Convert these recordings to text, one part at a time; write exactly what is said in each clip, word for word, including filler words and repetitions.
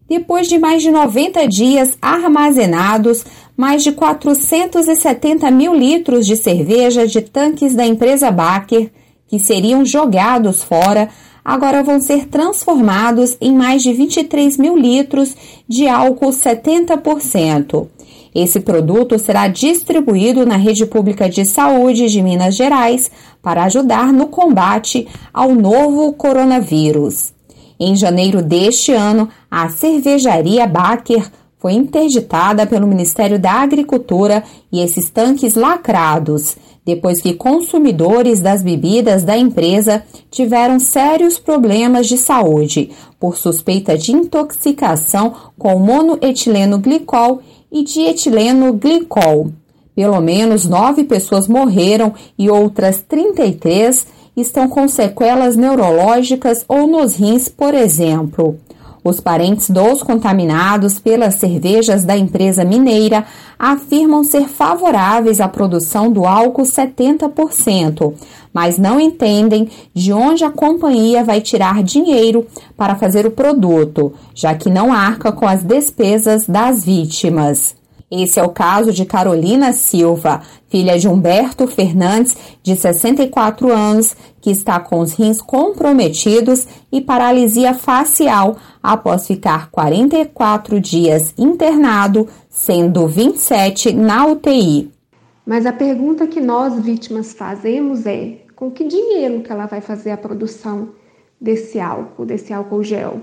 Depois de mais de noventa dias armazenados, mais de quatrocentos e setenta mil litros de cerveja de tanques da empresa Baker, que seriam jogados fora, agora vão ser transformados em mais de vinte e três mil litros de álcool setenta por cento. Esse produto será distribuído na rede pública de saúde de Minas Gerais para ajudar no combate ao novo coronavírus. Em janeiro deste ano, a cervejaria Baker foi interditada pelo Ministério da Agricultura e esses tanques lacrados, depois que consumidores das bebidas da empresa tiveram sérios problemas de saúde por suspeita de intoxicação com monoetileno glicol e dietileno glicol. Pelo menos nove pessoas morreram e outras trinta e três estão com sequelas neurológicas ou nos rins, por exemplo. Os parentes dos contaminados pelas cervejas da empresa mineira afirmam ser favoráveis à produção do álcool setenta por cento, mas não entendem de onde a companhia vai tirar dinheiro para fazer o produto, já que não arca com as despesas das vítimas. Esse é o caso de Carolina Silva, filha de Humberto Fernandes, de sessenta e quatro anos, que está com os rins comprometidos e paralisia facial após ficar quarenta e quatro dias internado, sendo vinte e sete na U T I. Mas a pergunta que nós, vítimas, fazemos é: com que dinheiro que ela vai fazer a produção desse álcool, desse álcool gel?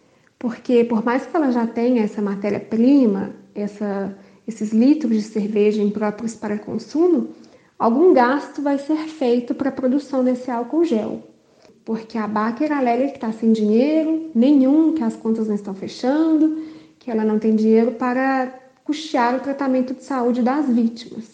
Porque por mais que ela já tenha essa matéria-prima, essa... esses litros de cerveja impróprios para consumo, algum gasto vai ser feito para a produção desse álcool gel. Porque a Baker alega que está sem dinheiro nenhum, que as contas não estão fechando, que ela não tem dinheiro para custear o tratamento de saúde das vítimas.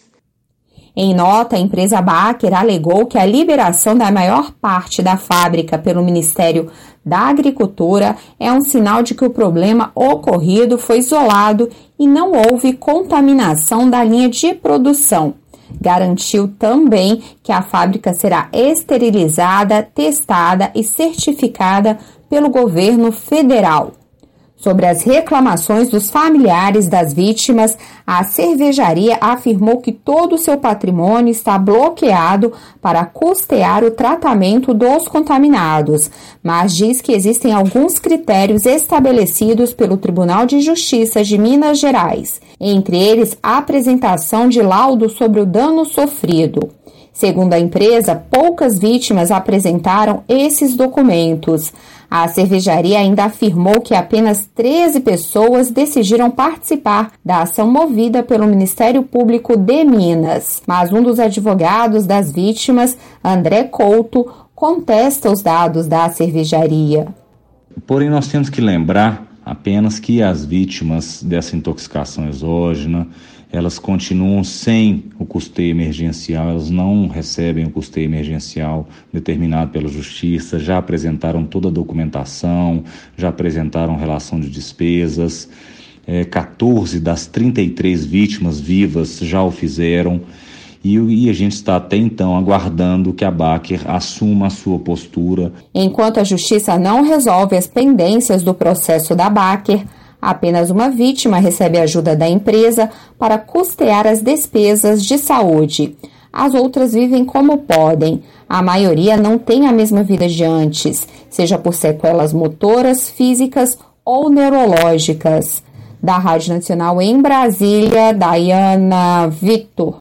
Em nota, a empresa Baker alegou que a liberação da maior parte da fábrica pelo Ministério da Agricultura é um sinal de que o problema ocorrido foi isolado e não houve contaminação da linha de produção. Garantiu também que a fábrica será esterilizada, testada e certificada pelo governo federal. Sobre as reclamações dos familiares das vítimas, a cervejaria afirmou que todo o seu patrimônio está bloqueado para custear o tratamento dos contaminados, mas diz que existem alguns critérios estabelecidos pelo Tribunal de Justiça de Minas Gerais, entre eles a apresentação de laudo sobre o dano sofrido. Segundo a empresa, poucas vítimas apresentaram esses documentos. A cervejaria ainda afirmou que apenas treze pessoas decidiram participar da ação movida pelo Ministério Público de Minas. Mas um dos advogados das vítimas, André Couto, contesta os dados da cervejaria. Porém, nós temos que lembrar apenas que as vítimas dessa intoxicação exógena, elas continuam sem o custeio emergencial, elas não recebem o custeio emergencial determinado pela Justiça, já apresentaram toda a documentação, já apresentaram relação de despesas, é, quatorze das trinta e três vítimas vivas já o fizeram, e, e a gente está até então aguardando que a Baker assuma a sua postura. Enquanto a Justiça não resolve as pendências do processo da Baker, apenas uma vítima recebe ajuda da empresa para custear as despesas de saúde. As outras vivem como podem. A maioria não tem a mesma vida de antes, seja por sequelas motoras, físicas ou neurológicas. Da Rádio Nacional em Brasília, Daiana Vitor.